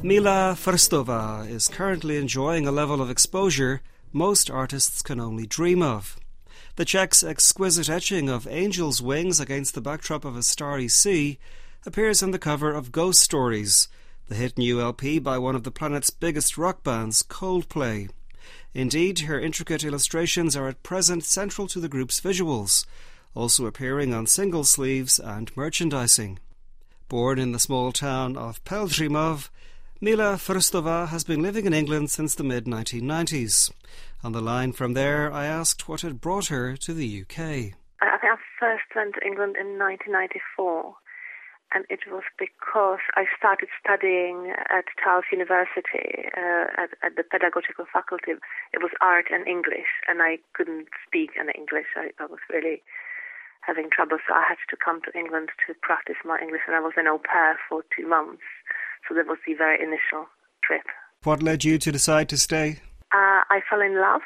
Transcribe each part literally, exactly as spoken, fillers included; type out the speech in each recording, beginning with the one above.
Mila Firstova is currently enjoying a level of exposure most artists can only dream of. The Czech's exquisite etching of angels' wings against the backdrop of a starry sea appears on the cover of Ghost Stories, the hit new L P by one of the planet's biggest rock bands, Coldplay. Indeed, her intricate illustrations are at present central to the group's visuals, also appearing on single sleeves and merchandising. Born in the small town of Pelhřimov, Mila Firstova has been living in England since the mid nineteen nineties. On the line from there, I asked what had brought her to the U K. I think I first went to England in nineteen ninety-four, and it was because I started studying at Charles University uh, at, at the pedagogical faculty. It was art and English, and I couldn't speak any English. I, I was really having trouble, so I had to come to England to practice my English, and I was an au pair for two months. So that was the very initial trip. What led you to decide to stay? Uh, I fell in love.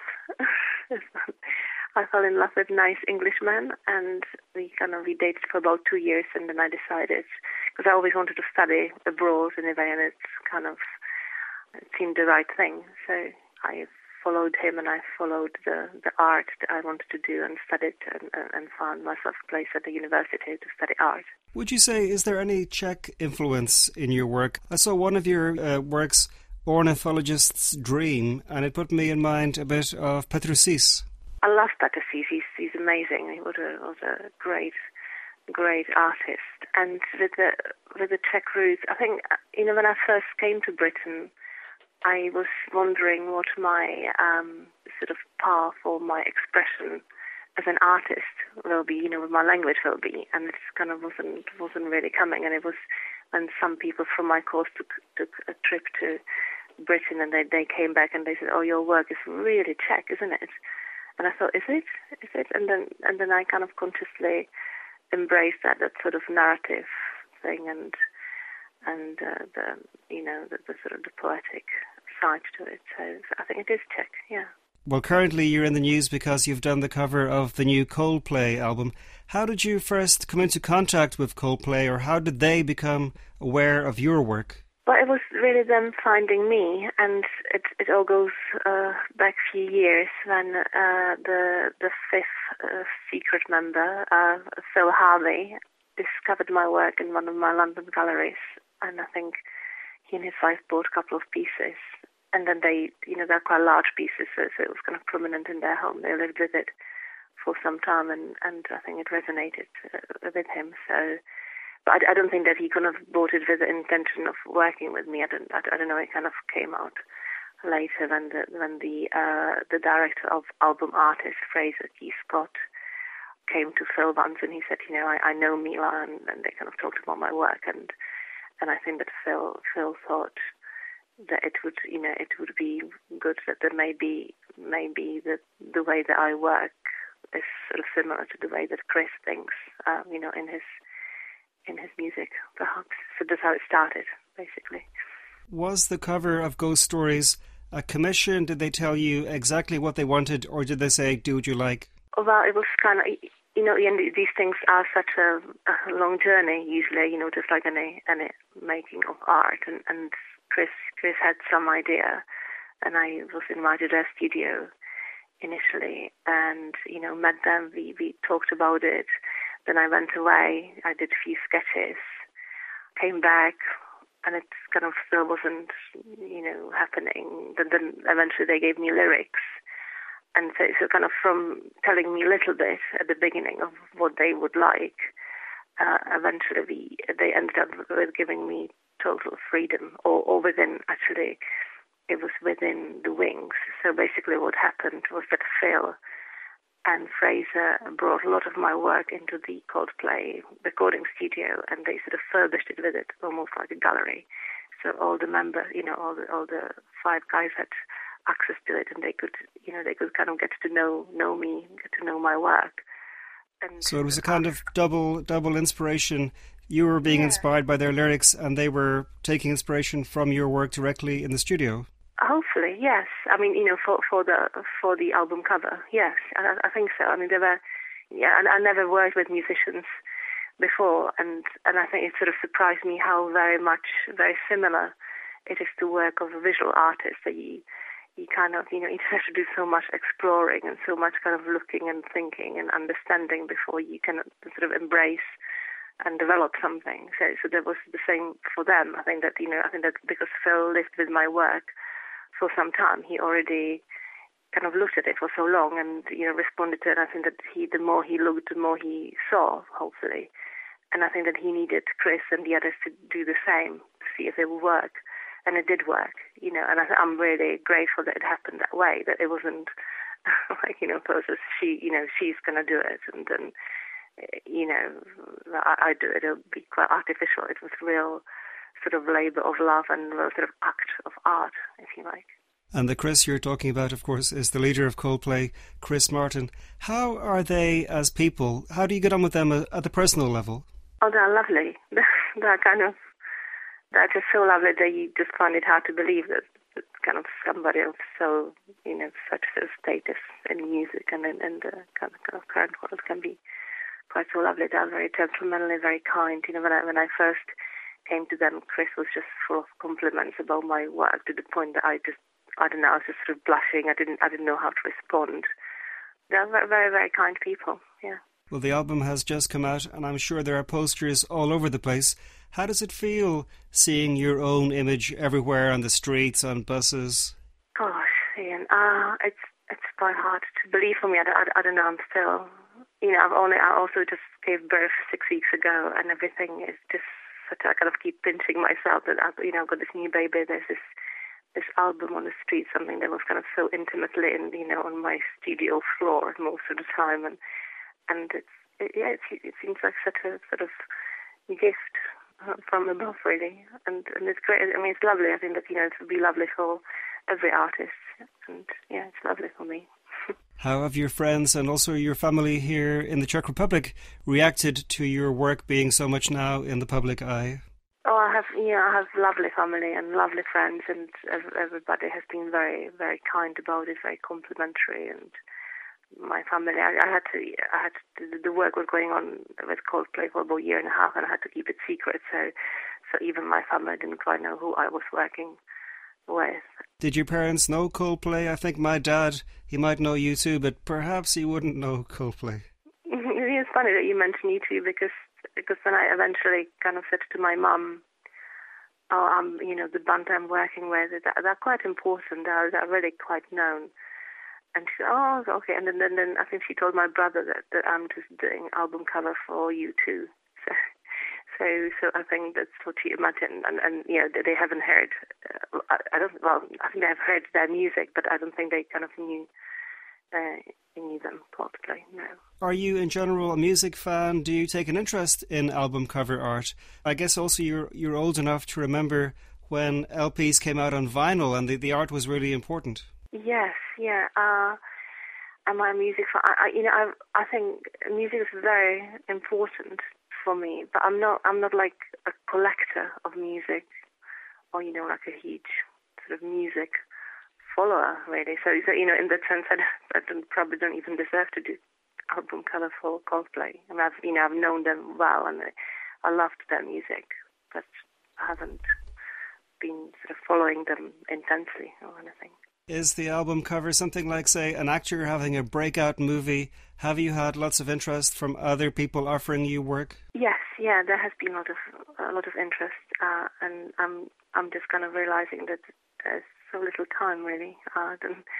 I fell in love with a nice Englishman, and we kind of we dated for about two years, and then I decided, because I always wanted to study abroad anyway, and it's kind of it seemed the right thing. So I followed him, and I followed the, the art that I wanted to do and studied and, and found myself a place at the university to study art. Would you say, is there any Czech influence in your work? I saw one of your uh, works, Ornithologist's Dream, and it put me in mind a bit of Petr Sis. I love Petr Sis. He's, he's amazing. He was a, was a great, great artist. And with the, with the Czech roots, I think, you know, when I first came to Britain, I was wondering what my um, sort of path or my expression as an artist will be, you know, what my language will be, and it kind of wasn't wasn't really coming. And it was when some people from my course took took a trip to Britain, and they they came back and they said, "Oh, your work is really Czech, isn't it?" And I thought, "Is it? Is it?" And then and then I kind of consciously embraced that that sort of narrative thing and and uh, the you know the, the sort of the poetic side to it. So, so I think it is Czech, yeah. Well, currently you're in the news because you've done the cover of the new Coldplay album. How did you first come into contact with Coldplay, or how did they become aware of your work? Well, it was really them finding me, and it it all goes uh, back a few years when uh, the the fifth uh, secret member, uh, Phil Harvey, discovered my work in one of my London galleries, and I think he and his wife bought a couple of pieces. And then they, you know, they're quite large pieces, so, so it was kind of prominent in their home. They lived with it for some time, and, and I think it resonated uh, with him. So, but I, I don't think that he kind of bought it with the intention of working with me. I don't, I, I don't know. It kind of came out later when the when the uh, the director of album artist Fraser Keith Scott came to Phil once, and he said, you know, I, I know Mila, and, and they kind of talked about my work, and and I think that Phil Phil thought that it would, you know, it would be good that there may be, maybe the the way that I work is sort of similar to the way that Chris thinks, um, you know, in his in his music, perhaps. So that's how it started, basically. Was the cover of Ghost Stories a commission? Did they tell you exactly what they wanted, or did they say, do what you like? Well, it was kind of, you know, these things are such a, a long journey, usually, you know, just like any, any making of art, and, and Chris Chris had some idea, and I was invited to their studio initially, and you know met them. We we talked about it. Then I went away. I did a few sketches, came back, and it kind of still wasn't you know happening. But then eventually they gave me lyrics, and so, so kind of from telling me a little bit at the beginning of what they would like, uh, eventually we they ended up with giving me total freedom, or, or within, actually, it was within the wings. So basically what happened was that Phil and Fraser brought a lot of my work into the Coldplay recording studio, and they sort of furbished it with it, almost like a gallery. So all the members, you know, all the all the five guys had access to it, and they could, you know, they could kind of get to know know me, get to know my work. And so it was a kind of double double inspiration. You were being yeah. inspired by their lyrics, and they were taking inspiration from your work directly in the studio. Hopefully, yes. I mean, you know, for for the for the album cover, yes, I, I think so. I mean, there were, yeah, and I never worked with musicians before, and and I think it sort of surprised me how very much, very similar it is the work of a visual artist that you you kind of, you know, you have to do so much exploring and so much kind of looking and thinking and understanding before you can sort of embrace and develop something. So, so that was the same for them. I think that, you know, I think that because Phil lived with my work for some time, he already kind of looked at it for so long and, you know, responded to it. And I think that he, the more he looked, the more he saw, hopefully. And I think that he needed Chris and the others to do the same, to see if it would work. And it did work, you know, and I, I'm really grateful that it happened that way, that it wasn't like, you know, process, she, you know, she's going to do it. And then, you know, I, I do it. It'll be quite artificial. It was real sort of labor of love and real sort of act of art, if you like. And the Chris you're talking about, of course, is the leader of Coldplay, Chris Martin. How are they as people? How do you get on with them at the personal level? Oh, they're lovely. They're kind of, they're just so lovely that you just find it hard to believe that, that kind of somebody of so, you know, such a status in music and in, in the kind of, kind of current world can be quite so lovely. They're very gentlemanly, very kind. You know, when I, when I first came to them, Chris was just full of compliments about my work to the point that I just, I don't know, I was just sort of blushing. I didn't, I didn't know how to respond. They're very, very, very kind people, yeah. Well, the album has just come out, and I'm sure there are posters all over the place. How does it feel seeing your own image everywhere on the streets, on buses? Gosh, Ian, uh, it's it's quite hard to believe for me. I, I, I don't know. I'm still, you know, I've only I also just gave birth six weeks ago, and everything is just such. I kind of keep pinching myself that I've, you know, I've got this new baby. There's this this album on the street, something that was kind of so intimately in, you know, on my studio floor most of the time, and. And it's, it, yeah, it's, it seems like such a sort of gift from above, really. And, and it's great. I mean, it's lovely. I think that, you know, it would be lovely for every artist. And, yeah, it's lovely for me. How have your friends and also your family here in the Czech Republic reacted to your work being so much now in the public eye? Oh, I have, yeah, I have lovely family and lovely friends, and everybody has been very, very kind about it, very complimentary, and my family, I, I had to, I had to, the work was going on with Coldplay for about a year and a half, and I had to keep it secret. So, so even my family didn't quite know who I was working with. Did your parents know Coldplay? I think my dad, he might know you too, but perhaps he wouldn't know Coldplay. It's funny that you mention you two, because because when I eventually kind of said to my mum, "Oh, um, you know, the band I'm working with, they're, they're quite important. They're, they're really quite known." And she said, oh, okay. And then, then, then I think she told my brother that, that I'm just doing album cover for U two. So, so, so I think that's what she imagined. And, and you know, they haven't heard, uh, I, I don't, well, I think they have heard their music, but I don't think they kind of knew, uh, knew them properly, no. Are you, in general, a music fan? Do you take an interest in album cover art? I guess also you're, you're old enough to remember when L Ps came out on vinyl and the, the art was really important. Yes, yeah. Uh, and my music, I, I, you know, I, I think music is very important for me. But I'm not, I'm not like a collector of music, or you know, like a huge sort of music follower, really. So, so you know, in that sense, I, don't, I don't, probably don't even deserve to do album cover for Coldplay. I mean, I've, you know, I've known them well, and I, I loved their music, but I haven't been sort of following them intensely or anything. Is the album cover something like, say, an actor having a breakout movie? Have you had lots of interest from other people offering you work? Yes, yeah, there has been a lot of a lot of interest, uh, and I'm I'm just kind of realizing that there's so little time, really. Uh,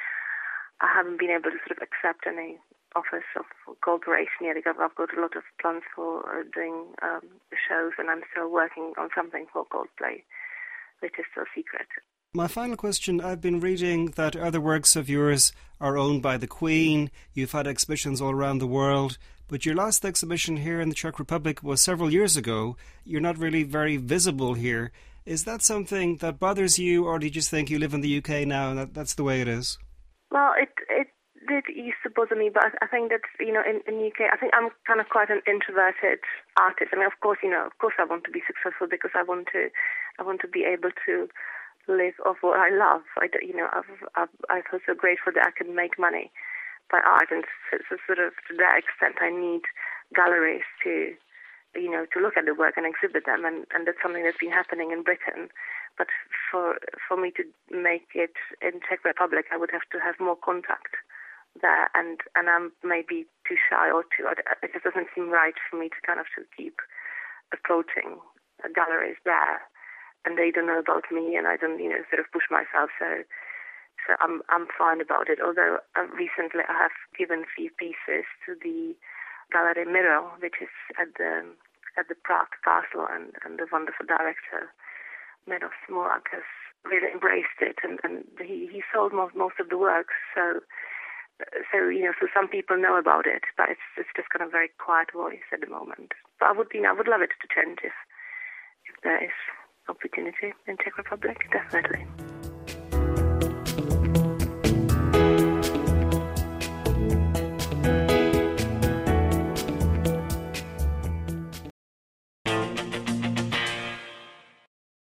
I haven't been able to sort of accept any offers of cooperation yet. I've got a lot of plans for uh, doing um, shows, and I'm still working on something for Coldplay, which is still secret. My final question, I've been reading that other works of yours are owned by the Queen. You've had exhibitions all around the world, but your last exhibition here in the Czech Republic was several years ago. You're not really very visible here. Is that something that bothers you, or do you just think you live in the U K now and that, that's the way it is? Well, it it did used to bother me, but I think that, you know, in, in the U K, I think I'm kind of quite an introverted artist. I mean, of course, you know, of course I want to be successful because I want to, I want to be able to live off what I love. I, you know, I've, I've, I feel so grateful that I can make money by art, and so, so sort of to that extent, I need galleries to you know, to look at the work and exhibit them, and, and that's something that's been happening in Britain. But for for me to make it in Czech Republic, I would have to have more contact there, and, and I'm maybe too shy or too, it just doesn't seem right for me to kind of to keep approaching galleries there, and they don't know about me, and I don't, you know, sort of push myself, so so I'm I'm fine about it. Although uh, recently I have given a few pieces to the Gallery Miro, which is at the at the Prague Castle, and, and the wonderful director Miroslav Smolak has really embraced it, and, and he, he sold most most of the works. So so you know, so some people know about it, but it's it's just kind of very quiet voice at the moment. But I would you know I would love it to change if if there is opportunity in Czech Republic, definitely.